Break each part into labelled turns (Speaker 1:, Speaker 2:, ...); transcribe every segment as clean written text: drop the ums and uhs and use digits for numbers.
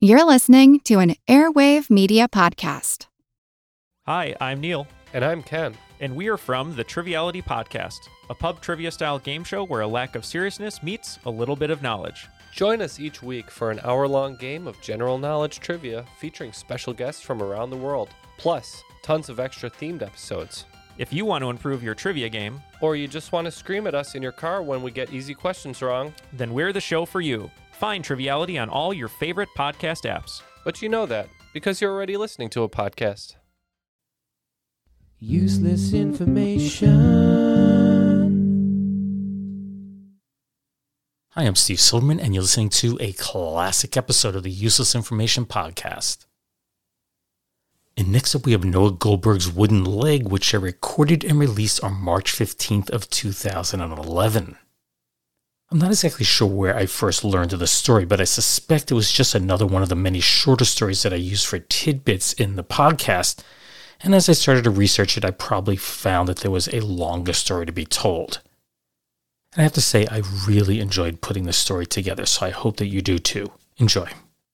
Speaker 1: You're listening to an Airwave Media Podcast.
Speaker 2: Hi, I'm Neil.
Speaker 3: And I'm Ken.
Speaker 2: And we are from the Triviality Podcast, a pub trivia-style game show where a lack of seriousness meets a little bit of knowledge.
Speaker 3: Join us each week for an hour-long game of general knowledge trivia featuring special guests from around the world, plus tons of extra themed episodes.
Speaker 2: If you want to improve your trivia game,
Speaker 3: or you just want to scream at us in your car when we get easy questions wrong,
Speaker 2: then we're the show for you. Find Triviality on all your favorite podcast apps.
Speaker 3: But you know that because you're already listening to a podcast.
Speaker 4: Useless information.
Speaker 5: Hi, I'm Steve Silverman, and you're listening to a classic episode of the Useless Information Podcast. And next up, we have Noah Goldberg's Wooden Leg, which I recorded and released on March 15th of 2011. I'm not exactly sure where I first learned of the story, but I suspect it was just another one of the many shorter stories that I use for tidbits in the podcast. And as I started to research it, I probably found that there was a longer story to be told. And I have to say, I really enjoyed putting the story together, so I hope that you do too. Enjoy.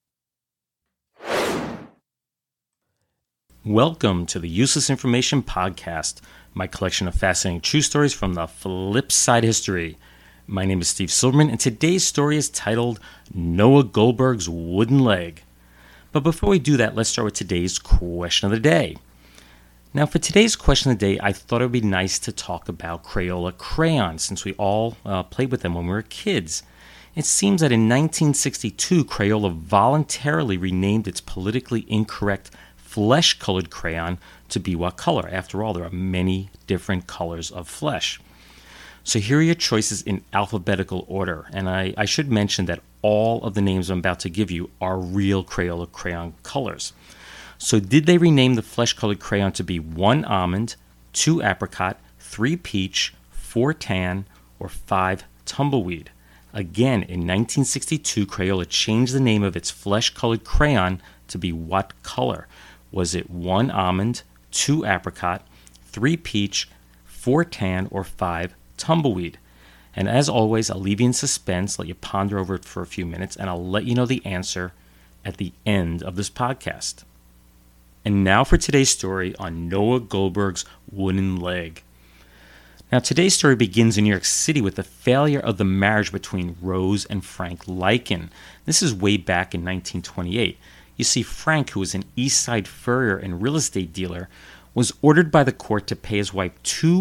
Speaker 5: Welcome to the Useless Information Podcast, my collection of fascinating true stories from the flip side history. My name is Steve Silverman, and today's story is titled Noah Goldberg's Wooden Leg. But before we do that, let's start with today's question of the day. Now, for today's question of the day, I thought it would be nice to talk about Crayola crayons, since we all played with them when we were kids. It seems that in 1962, Crayola voluntarily renamed its politically incorrect flesh-colored crayon to be what color? After all, there are many different colors of flesh. So here are your choices in alphabetical order, and I should mention that all of the names I'm about to give you are real Crayola crayon colors. So did they rename the flesh-colored crayon to be 1 almond, 2 apricot, 3 peach, 4 tan, or 5 tumbleweed? Again, in 1962, Crayola changed the name of its flesh-colored crayon to be what color? Was it 1 almond, 2 apricot, 3 peach, 4 tan, or 5 tumbleweed? And as always, I'll leave you in suspense, let you ponder over it for a few minutes, and I'll let you know the answer at the end of this podcast. And now for today's story on Noah Goldberg's Wooden Leg. Now, today's story begins in New York City with the failure of the marriage between Rose and Frank Lycan. This is way back in 1928. You see, Frank, who was an East Side furrier and real estate dealer, was ordered by the court to pay his wife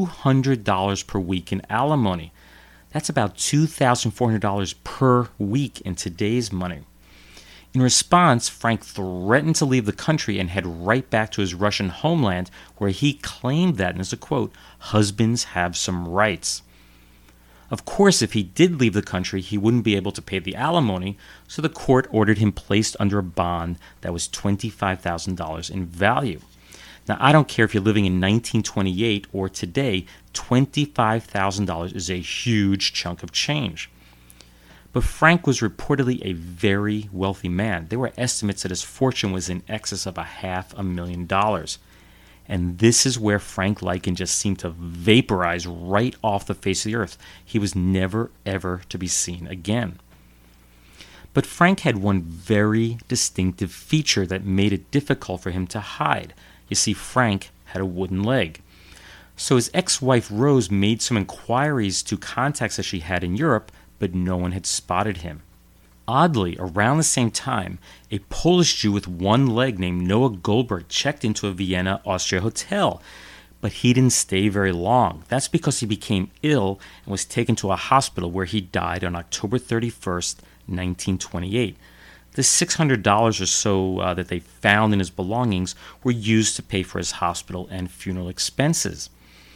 Speaker 5: $200 per week in alimony. That's about $2,400 per week in today's money. In response, Frank threatened to leave the country and head right back to his Russian homeland, where he claimed that, and as a quote, husbands have some rights. Of course, if he did leave the country, he wouldn't be able to pay the alimony, so the court ordered him placed under a bond that was $25,000 in value. Now, I don't care if you're living in 1928 or today, $25,000 is a huge chunk of change. But Frank was reportedly a very wealthy man. There were estimates that his fortune was in excess of $500,000. And this is where Frank Lycan just seemed to vaporize right off the face of the earth. He was never, ever to be seen again. But Frank had one very distinctive feature that made it difficult for him to hide. You see, Frank had a wooden leg. So his ex-wife Rose made some inquiries to contacts that she had in Europe, but no one had spotted him. Oddly, around the same time, a Polish Jew with one leg named Noah Goldberg checked into a Vienna, Austria hotel, but he didn't stay very long. That's because he became ill and was taken to a hospital where he died on October 31st, 1928. The $600 or so that they found in his belongings were used to pay for his hospital and funeral expenses.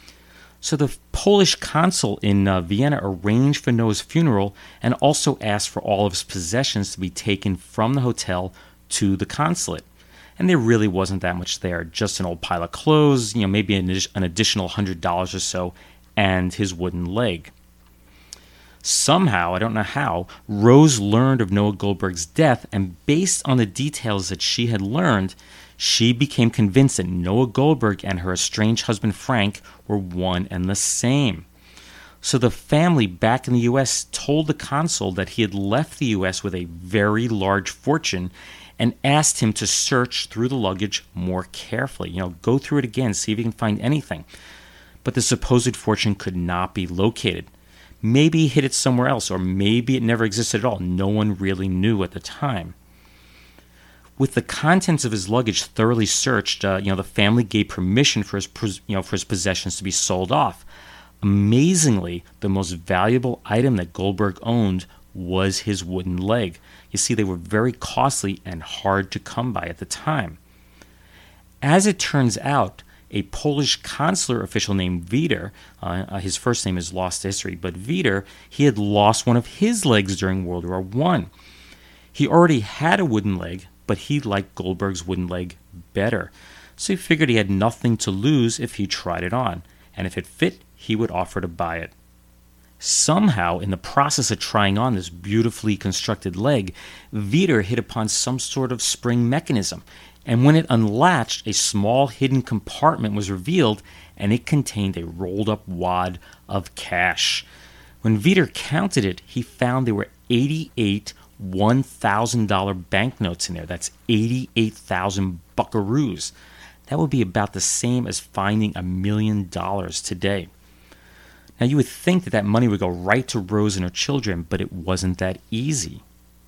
Speaker 5: So the Polish consul in Vienna arranged for Noah's funeral and also asked for all of his possessions to be taken from the hotel to the consulate. And there really wasn't that much there, just an old pile of clothes, maybe an additional $100 or so, and his wooden leg. Somehow, I don't know how, Rose learned of Noah Goldberg's death, and based on the details that she had learned, she became convinced that Noah Goldberg and her estranged husband Frank were one and the same. So the family back in the U.S. told the consul that he had left the U.S. with a very large fortune and asked him to search through the luggage more carefully. Go through it again, see if you can find anything. But the supposed fortune could not be located. Maybe he hid it somewhere else, or maybe it never existed at all. No one really knew at the time. With the contents of his luggage thoroughly searched, the family gave permission for his possessions to be sold off. Amazingly, the most valuable item that Goldberg owned was his wooden leg. You see, they were very costly and hard to come by at the time. As it turns out, a Polish consular official named Wider, his first name is lost to history, but Wider, he had lost one of his legs during World War I. He already had a wooden leg, but he liked Goldberg's wooden leg better. So he figured he had nothing to lose if he tried it on, and if it fit, he would offer to buy it. Somehow, in the process of trying on this beautifully constructed leg, Wider hit upon some sort of spring mechanism, and when it unlatched, a small hidden compartment was revealed, and it contained a rolled-up wad of cash. When Wider counted it, he found there were 88 $1,000 banknotes in there. That's 88,000 buckaroos. That would be about the same as finding $1 million today. Now, you would think that money would go right to Rose and her children, but it wasn't that easy.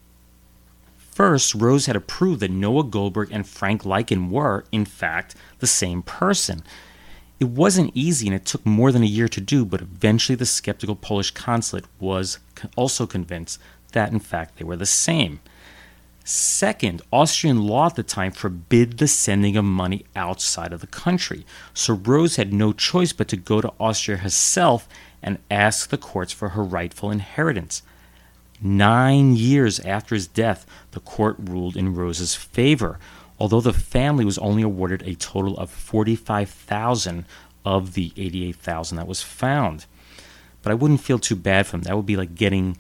Speaker 5: First, Rose had to prove that Noah Goldberg and Frank Lykin were, in fact, the same person. It wasn't easy, and it took more than a year to do, but eventually the skeptical Polish consulate was also convinced that, in fact, they were the same. Second, Austrian law at the time forbid the sending of money outside of the country, so Rose had no choice but to go to Austria herself and ask the courts for her rightful inheritance. 9 years after his death, the court ruled in Rose's favor, although the family was only awarded a total of $45,000 of the $88,000 that was found. But I wouldn't feel too bad for him. That would be like getting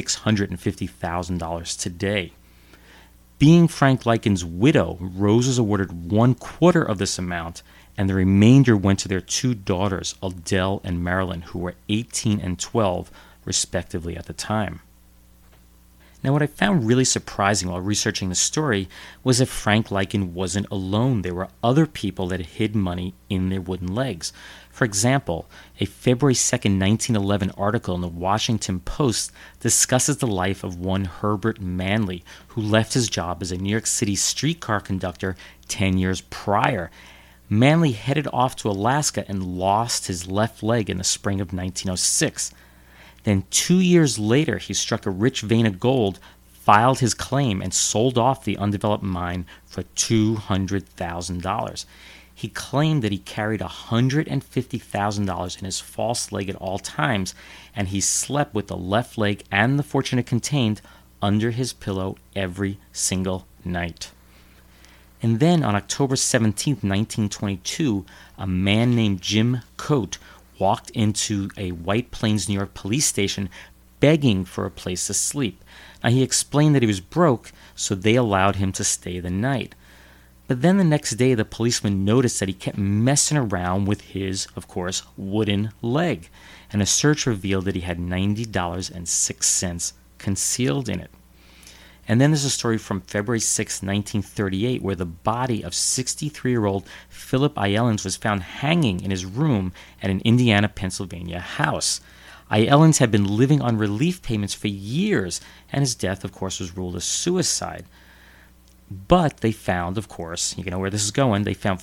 Speaker 5: $650,000 today. Being Frank Lykin's widow, Rose was awarded 1/4 of this amount, and the remainder went to their two daughters, Adele and Marilyn, who were 18 and 12, respectively, at the time. Now, what I found really surprising while researching the story was that Frank Lykin wasn't alone. There were other people that hid money in their wooden legs. For example, a February 2nd, 1911 article in the Washington Post discusses the life of one Herbert Manley, who left his job as a New York City streetcar conductor 10 years prior. Manley headed off to Alaska and lost his left leg in the spring of 1906. Then 2 years later, he struck a rich vein of gold, filed his claim, and sold off the undeveloped mine for $200,000. He claimed that he carried $150,000 in his false leg at all times, and he slept with the left leg and the fortune it contained under his pillow every single night. And then on October 17, 1922, a man named Jim Coate walked into a White Plains, New York police station begging for a place to sleep. Now, he explained that he was broke, so they allowed him to stay the night. But then the next day, the policeman noticed that he kept messing around with his, of course, wooden leg, and a search revealed that he had $90.06 concealed in it. And then there's a story from February 6, 1938, where the body of 63-year-old Philip Iellins was found hanging in his room at an Indiana, Pennsylvania house. Iellins had been living on relief payments for years, and his death, of course, was ruled a suicide. But they found, of course, you know where this is going, they found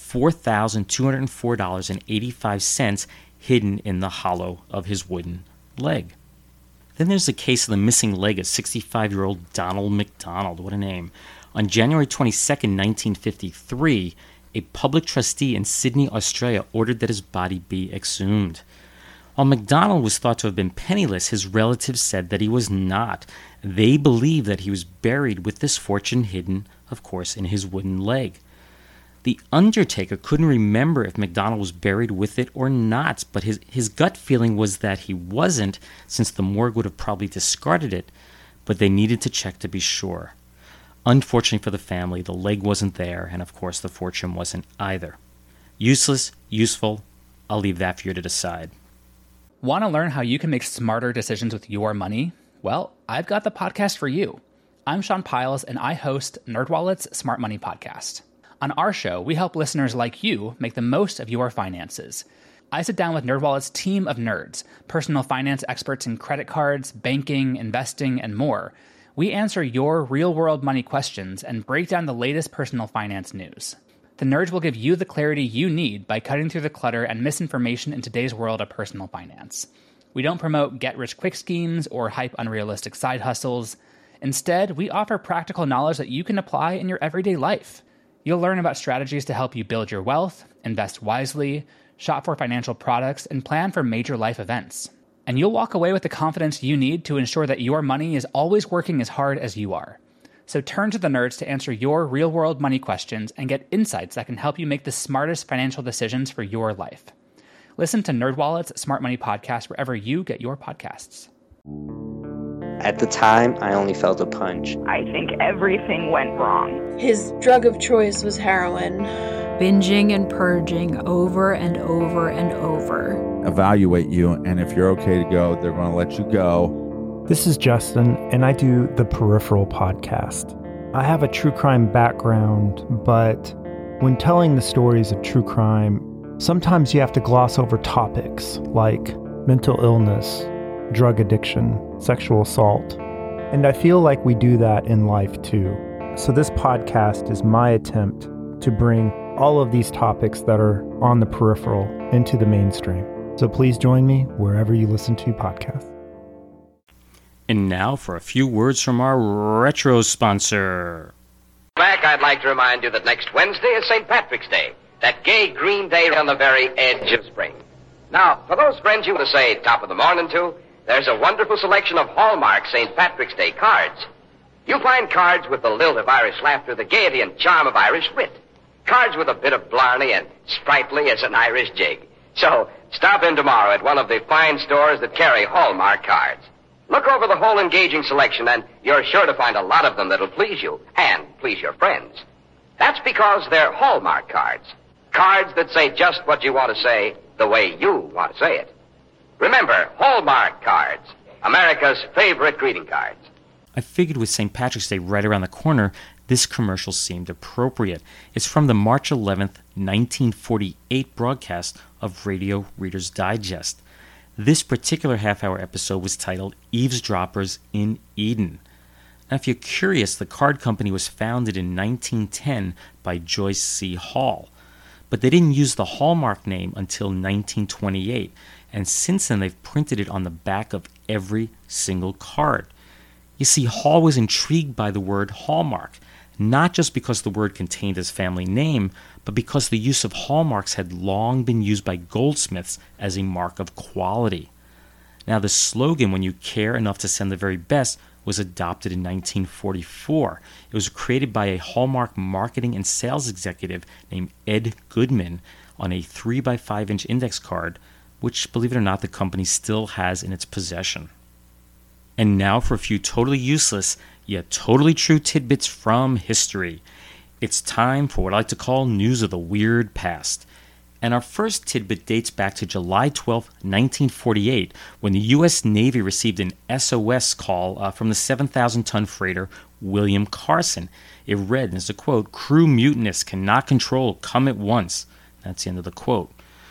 Speaker 5: $4,204.85 hidden in the hollow of his wooden leg. Then there's the case of the missing leg of 65-year-old Donald McDonald. What a name. On January 22, 1953, a public trustee in Sydney, Australia, ordered that his body be exhumed. While McDonald was thought to have been penniless, his relatives said that he was not. They believed that he was buried with this fortune hidden, of course, in his wooden leg. The undertaker couldn't remember if McDonald was buried with it or not, but his gut feeling was that he wasn't, since the morgue would have probably discarded it, but they needed to check to be sure. Unfortunately for the family, the leg wasn't there, and of course the fortune wasn't either. Useless, useful, I'll leave that for you to decide.
Speaker 6: Want to learn how you can make smarter decisions with your money? Well, I've got the podcast for you. I'm Sean Piles, and I host NerdWallet's Smart Money Podcast. On our show, we help listeners like you make the most of your finances. I sit down with NerdWallet's team of nerds, personal finance experts in credit cards, banking, investing, and more. We answer your real-world money questions and break down the latest personal finance news. The nerds will give you the clarity you need by cutting through the clutter and misinformation in today's world of personal finance. We don't promote get-rich-quick schemes or hype unrealistic side hustles. Instead, we offer practical knowledge that you can apply in your everyday life. You'll learn about strategies to help you build your wealth, invest wisely, shop for financial products, and plan for major life events. And you'll walk away with the confidence you need to ensure that your money is always working as hard as you are. So turn to the nerds to answer your real-world money questions and get insights that can help you make the smartest financial decisions for your life. Listen to NerdWallet's Smart Money Podcast wherever you get your podcasts.
Speaker 7: At the time, I only felt a punch.
Speaker 8: I think everything went wrong.
Speaker 9: His drug of choice was heroin.
Speaker 10: Binging and purging over and over and over.
Speaker 11: Evaluate you, and if you're okay to go, they're going to let you go.
Speaker 12: This is Justin, and I do the Peripheral podcast. I have a true crime background, but when telling the stories of true crime, sometimes you have to gloss over topics like mental illness, drug addiction, sexual assault. And I feel like we do that in life too. So this podcast is my attempt to bring all of these topics that are on the peripheral into the mainstream. So please join me wherever you listen to podcasts.
Speaker 5: And now for a few words from our retro sponsor.
Speaker 13: Back, I'd like to remind you that next Wednesday is St. Patrick's Day, that gay green day on the very edge of spring. Now, for those friends you want to say top of the morning to, there's a wonderful selection of Hallmark St. Patrick's Day cards. You'll find cards with the lilt of Irish laughter, the gaiety and charm of Irish wit. Cards with a bit of blarney and sprightly as an Irish jig. So, stop in tomorrow at one of the fine stores that carry Hallmark cards. Look over the whole engaging selection, and you're sure to find a lot of them that'll please you and please your friends. That's because they're Hallmark cards. Cards that say just what you want to say the way you want to say it. Remember, Hallmark cards, America's favorite greeting cards.
Speaker 5: I figured with St. Patrick's Day right around the corner, this commercial seemed appropriate. It's from the March 11th, 1948 broadcast of Radio Reader's Digest. This particular half-hour episode was titled Eavesdroppers in Eden. Now, if you're curious, the card company was founded in 1910 by Joyce C. Hall, but they didn't use the Hallmark name until 1928, and since then they've printed it on the back of every single card. You see, Hall was intrigued by the word Hallmark, not just because the word contained his family name, but because the use of hallmarks had long been used by goldsmiths as a mark of quality. Now, the slogan, "When you care enough to send the very best," was adopted in 1944. It was created by a Hallmark marketing and sales executive named Ed Goodman on a 3x5-inch index card, which, believe it or not, the company still has in its possession. And now for a few totally useless, yet totally true tidbits from history. It's time for what I like to call News of the Weird Past. And our first tidbit dates back to July 12, 1948, when the U.S. Navy received an SOS call from the 7,000-ton freighter William Carson. It read, and there's a quote, "Crew mutinous, cannot control, come at once." That's the end of the quote.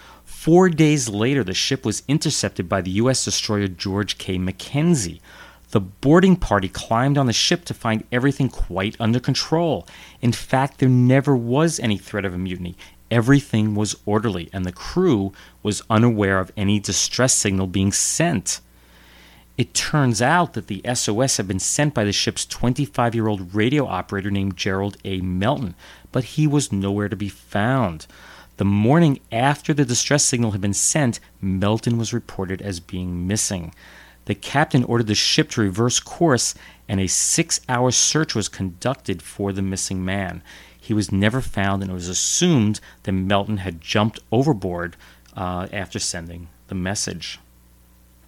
Speaker 5: 4 days later, the ship was intercepted by the U.S. destroyer George K. Mackenzie. The boarding party climbed on the ship to find everything quite under control. In fact, there never was any threat of a mutiny. Everything was orderly, and the crew was unaware of any distress signal being sent. It turns out that the SOS had been sent by the ship's 25-year-old radio operator named Gerald A. Melton, but he was nowhere to be found. The morning after the distress signal had been sent, Melton was reported as being missing. The captain ordered the ship to reverse course, and a 6-hour search was conducted for the missing man. He was never found, and it was assumed that Melton had jumped overboard after sending the message.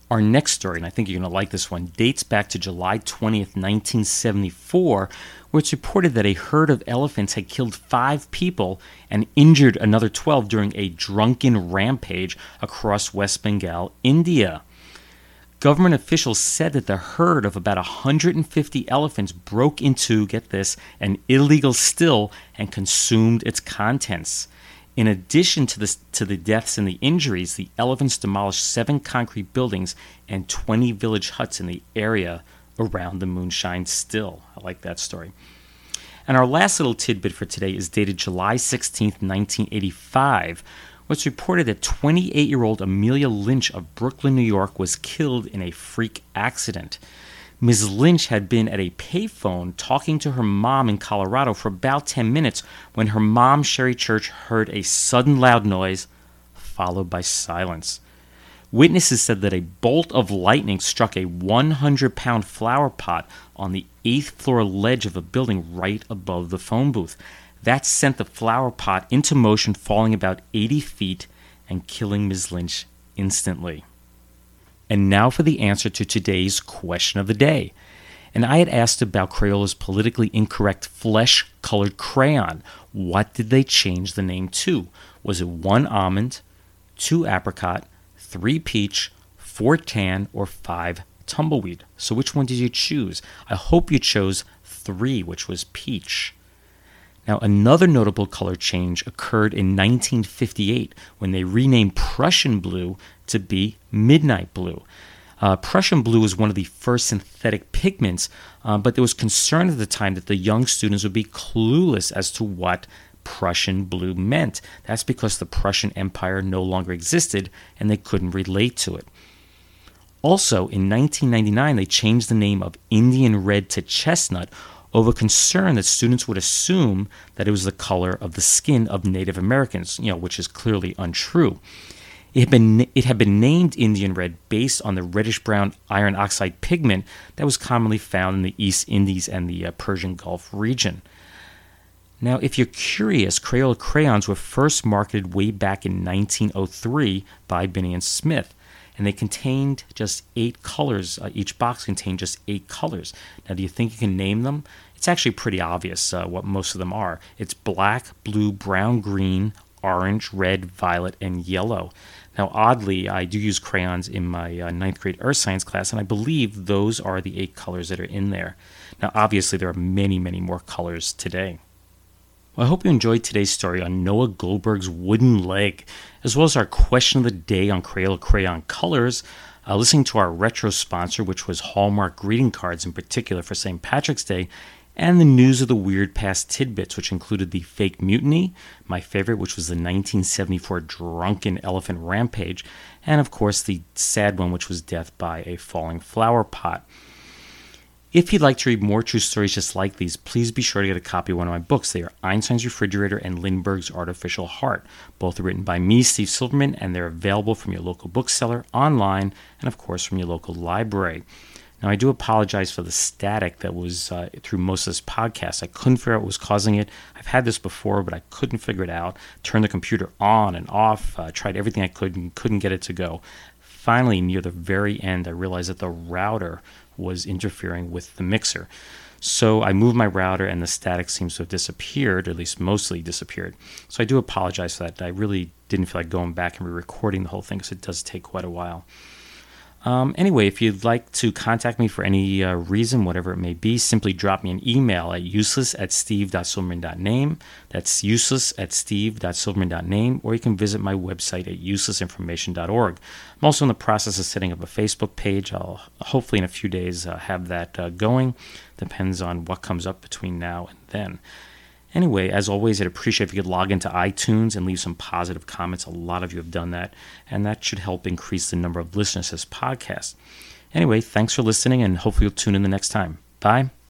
Speaker 5: Our next story, and I think you're going to like this one, dates back to July 20th, 1974, where it's reported that a herd of elephants had killed 5 people and injured another 12 during a drunken rampage across West Bengal, India. Government officials said that the herd of about 150 elephants broke into, get this, an illegal still and consumed its contents. In addition to the deaths and the injuries, the elephants demolished 7 concrete buildings and 20 village huts in the area around the moonshine still. I like that story. And our last little tidbit for today is dated July 16th, 1985. It's reported that 28-year-old Amelia Lynch of Brooklyn, New York, was killed in a freak accident. Ms. Lynch had been at a payphone talking to her mom in Colorado for about 10 minutes when her mom, Sherry Church, heard a sudden loud noise followed by silence. Witnesses said that a bolt of lightning struck a 100-pound flower pot on the 8th floor ledge of a building right above the phone booth. That sent the flower pot into motion, falling about 80 feet and killing Ms. Lynch instantly. And now for the answer to today's question of the day. And I had asked about Crayola's politically incorrect flesh-colored crayon. What did they change the name to? Was it 1 almond, 2 apricot, 3 peach, 4 tan, or 5 tumbleweed? So which one did you choose? I hope you chose 3, which was peach. Now, another notable color change occurred in 1958 when they renamed Prussian blue to be midnight blue. Prussian blue was one of the first synthetic pigments, but there was concern at the time that the young students would be clueless as to what Prussian blue meant. That's because the Prussian Empire no longer existed and they couldn't relate to it. Also, in 1999, they changed the name of Indian red to chestnut over concern that students would assume that it was the color of the skin of Native Americans, which is clearly untrue. It had been named Indian red based on the reddish-brown iron oxide pigment that was commonly found in the East Indies and the Persian Gulf region. Now, if you're curious, Crayola crayons were first marketed way back in 1903 by Binney & Smith, and they contained just 8 colors. Each box contained just 8 colors. Now, do you think you can name them? It's actually pretty obvious what most of them are. It's black, blue, brown, green, orange, red, violet, and yellow. Now, oddly, I do use crayons in my 9th grade earth science class, and I believe those are the 8 colors that are in there. Now, obviously, there are many, many more colors today. Well, I hope you enjoyed today's story on Noah Goldberg's wooden leg, as well as our question of the day on Crayola crayon colors, listening to our retro sponsor, which was Hallmark greeting cards in particular for St. Patrick's Day, and the news of the weird past tidbits, which included the fake mutiny, my favorite, which was the 1974 drunken elephant rampage, and of course the sad one, which was death by a falling flower pot. If you'd like to read more true stories just like these, please be sure to get a copy of one of my books. They are Einstein's Refrigerator and Lindbergh's Artificial Heart. Both are written by me, Steve Silverman, and they're available from your local bookseller, online, and of course from your local library. Now, I do apologize for the static that was through most of this podcast. I couldn't figure out what was causing it. I've had this before, but I couldn't figure it out. Turned the computer on and off, tried everything I could and couldn't get it to go. Finally, near the very end, I realized that the router was interfering with the mixer. So I moved my router and the static seems to have disappeared, or at least mostly disappeared. So I do apologize for that. I really didn't feel like going back and re-recording the whole thing because it does take quite a while. Anyway, if you'd like to contact me for any reason, whatever it may be, simply drop me an email at useless@steve.silverman.name. That's useless@steve.silverman.name, or you can visit my website at uselessinformation.org. I'm also in the process of setting up a Facebook page. I'll hopefully in a few days have that going. Depends on what comes up between now and then. Anyway, as always, I'd appreciate if you could log into iTunes and leave some positive comments. A lot of you have done that, and that should help increase the number of listeners to this podcast. Anyway, thanks for listening, and hopefully you'll tune in the next time. Bye.